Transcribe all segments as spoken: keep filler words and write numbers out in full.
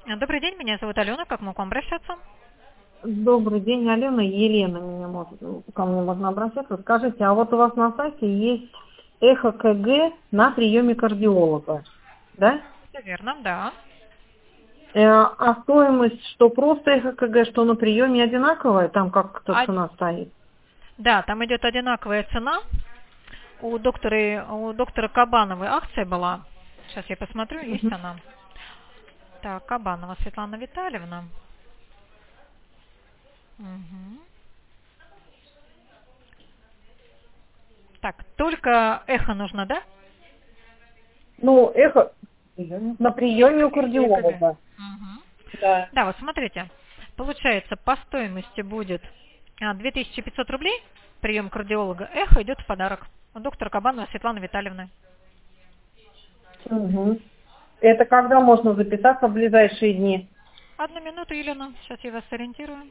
Добрый день, меня зовут Алена. Как могу к вам обращаться? Добрый день, Алена. Елена меня может, ко мне можно обращаться. Скажите, а вот у вас на сайте есть эхо КГ на приеме кардиолога, да? Все верно, да. Э, А стоимость, что просто эхо КГ, что на приеме одинаковая? Там как-то А- цена стоит. да, там идет одинаковая цена. У доктора, у доктора Кабановой акция была. Сейчас я посмотрю, есть Мгм. она. Так, Кабанова Светлана Витальевна. Мгм. Так, только эхо нужно, да? Ну, эхо на приеме у И ЭКГ. кардиолога. Мгм. Да. Да, вот смотрите. Получается, по стоимости будет а, две тысячи пятьсот рублей. Прием кардиолога. Эхо идет в подарок. У доктора Кабанова Светланы Витальевны. Мгм. Это когда можно записаться в ближайшие дни? Одну минуту, Елена. Сейчас я вас сориентирую.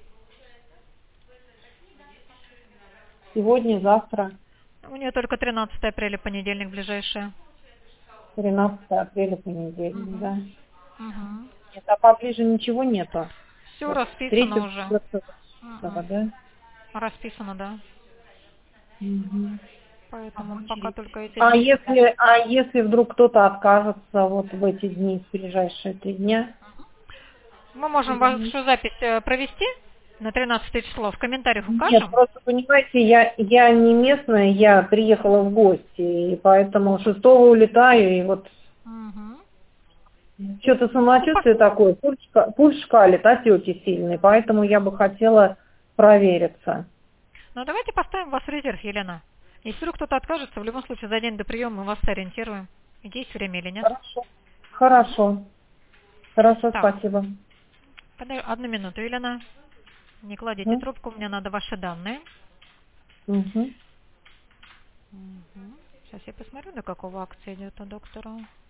Сегодня, завтра, У нее только тринадцатое апреля, понедельник ближайшее. тринадцатое апреля, понедельник, Угу. да? Угу. Нет, а поближе ничего нету. Все Вот расписано третьего, уже. четвертого, Мгм. да? Расписано, да. Мгм. Поэтому пока только эти А дни. если, а если вдруг кто-то откажется вот в эти дни, в ближайшие три дня? Мы можем Мгм. вашу запись э, провести на тринадцатое число. В комментариях Нет, укажем. просто понимаете, я, я не местная, я приехала в гости, и поэтому шестого улетаю, и вот Угу. что-то Ну, пос- самочувствие такое, пульс, ка- пульс шкалит, отеки сильные, поэтому я бы хотела провериться. ну, давайте поставим вас в резерв, Елена. Если вдруг кто-то откажется, в любом случае за день до приема мы вас сориентируем. Есть время или нет. Хорошо. Хорошо. Хорошо, Так, спасибо. подай- одну минуту, Елена. Не кладите Мгм. трубку, мне надо ваши данные. Мгм. Мгм. Сейчас я посмотрю, до какого акция идет у доктора.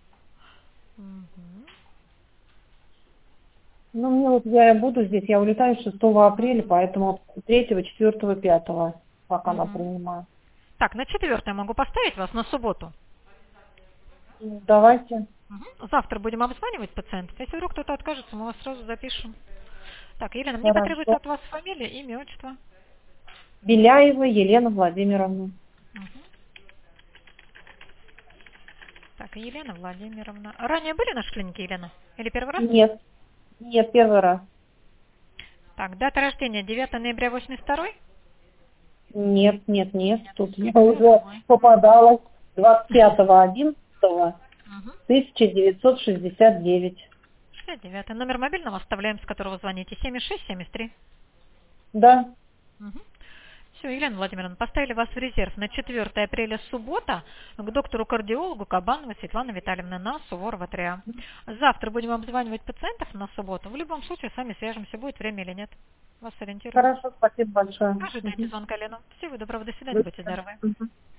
Мгм. Ну, мне вот я буду здесь, я улетаю шестого апреля, Мгм. поэтому третьего, четвертого, пятого пока она Мгм. принимаю. Так, на четвертое могу поставить вас на субботу. Ну, давайте. Мгм. Завтра будем обзванивать пациентов. Если вдруг кто-то откажется, мы вас сразу запишем. Так, Елена, мне потребуется Хорошо. от вас фамилия, имя, отчество. Беляева Елена Владимировна. Мгм. Так, Елена Владимировна. Ранее были в нашей клинике, Елена? Или первый раз? Нет, нет, первый раз. Так, дата рождения девятое ноября восемьдесят второй? Нет, нет, нет. Нет, Тут я какой уже другой. попадалась двадцать пятого одиннадцатого Угу. тысяча девятьсот шестьдесят девять. шестьдесят девятый. Номер мобильного оставляем, с которого звоните. семьдесят шесть семьдесят три. Да, Угу. Все, Елена Владимировна, поставили вас в резерв на четвертое апреля суббота к доктору-кардиологу Кабановой Светланы Витальевны на Суворова три А. Завтра будем обзванивать пациентов на субботу. В любом случае с вами свяжемся, будет время или нет. Вас сориентируем. хорошо, спасибо большое. Ожидайте Мгм. звонка, Лена. Всего доброго, до свидания, До будьте свидания. здоровы. Мгм.